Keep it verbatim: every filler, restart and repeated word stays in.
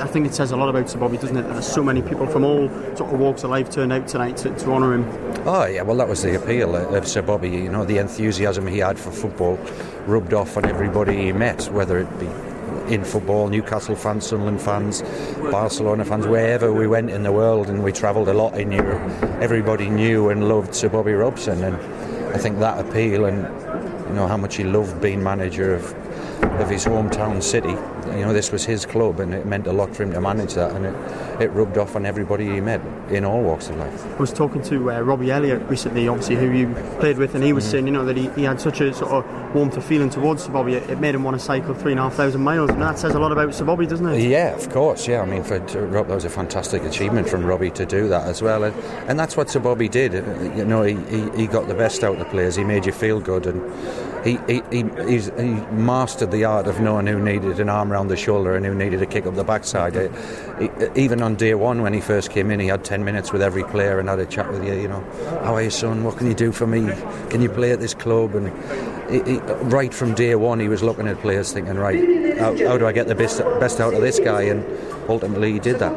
I think it says a lot about Sir Bobby, doesn't it? There's so many people from all sort of walks of life turned out tonight to, to honour him. Oh yeah, well that was the appeal of Sir Bobby. You know, the enthusiasm he had for football rubbed off on everybody he met, whether it be in football, Newcastle fans, Sunderland fans, Barcelona fans, wherever we went in the world, and we travelled a lot in Europe. Everybody knew and loved Sir Bobby Robson, and I think that appeal, and you know how much he loved being manager of of his hometown city. You know, this was his club, and it meant a lot for him to manage that, and it, it rubbed off on everybody he met in all walks of life. I was talking to uh, Robbie Elliott recently, obviously, who you played with, and he was mm-hmm. saying, you know, that he, he had such a sort of warmth of feeling towards Sir Bobby, it, it made him want to cycle three and a half thousand miles, and that says a lot about Sir Bobby, doesn't it? Yeah, of course, yeah. I mean, for to, Rob, that was a fantastic achievement from Robbie to do that as well, and, and that's what Sir Bobby did. You know, he, he, he got the best out of the players, he made you feel good, and he he, he, he's, he mastered the art of knowing who needed an arm around the shoulder and who needed a kick up the backside. He, even on day one when he first came in, he had ten minutes with every player and had a chat with you, you know, how are you, son, what can you do for me, can you play at this club? And he, he, right from day one he was looking at players thinking, right, how, how do I get the best, best out of this guy, and ultimately he did that.